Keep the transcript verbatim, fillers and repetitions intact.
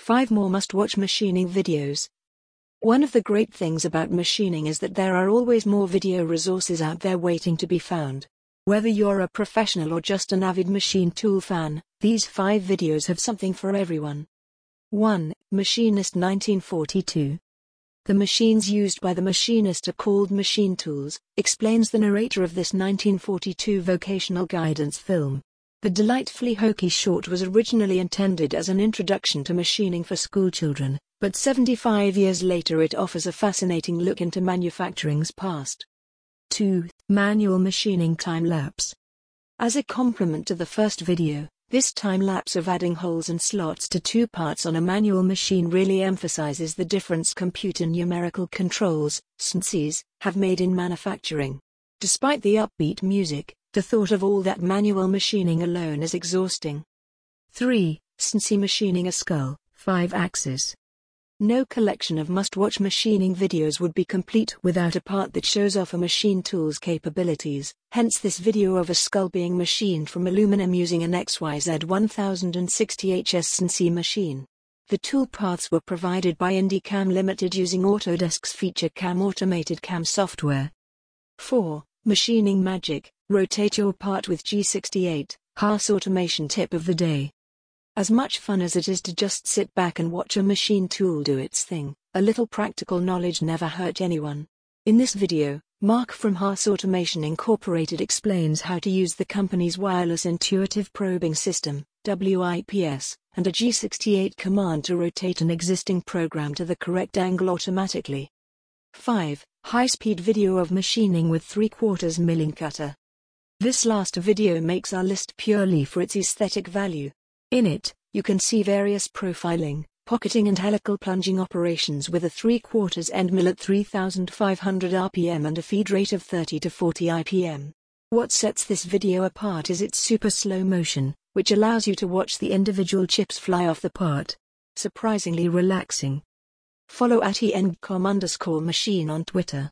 five more must-watch machining videos. One of the great things about machining is that there are always more video resources out there waiting to be found. Whether you're a professional or just an avid machine tool fan, these five videos have something for everyone. one. Machinist nineteen forty-two. The machines used by the machinist are called machine tools, explains the narrator of this nineteen forty-two vocational guidance film. The delightfully hokey short was originally intended as an introduction to machining for schoolchildren, but seventy-five years later it offers a fascinating look into manufacturing's past. two. Manual machining time-lapse. As a complement to the first video, this time-lapse of adding holes and slots to two parts on a manual machine really emphasizes the difference computer numerical controls, C N Cs, have made in manufacturing. Despite the upbeat music, the thought of all that manual machining alone is exhausting. three. C N C machining a skull, five axis. No collection of must-watch machining videos would be complete without a part that shows off a machine tool's capabilities, hence this video of a skull being machined from aluminum using an X Y Z one thousand sixty H S C N C machine. The tool paths were provided by IndyCam Limited using Autodesk's FeatureCam automated cam software. four. Machining magic, rotate your part with G sixty-eight, Haas automation tip of the day. As much fun as it is to just sit back and watch a machine tool do its thing, a little practical knowledge never hurt anyone. In this video, Mark from Haas Automation Incorporated explains how to use the company's wireless intuitive probing system, W I P S, and a G sixty-eight command to rotate an existing program to the correct angle automatically. five. High-speed video of machining with three quarters milling cutter. This last video makes our list purely for its aesthetic value. In it, you can see various profiling, pocketing and helical plunging operations with a three quarters end mill at three thousand five hundred R P M and a feed rate of thirty to forty I P M. What sets this video apart is its super slow motion, which allows you to watch the individual chips fly off the part. Surprisingly relaxing. Follow at engcom underscore machine on Twitter.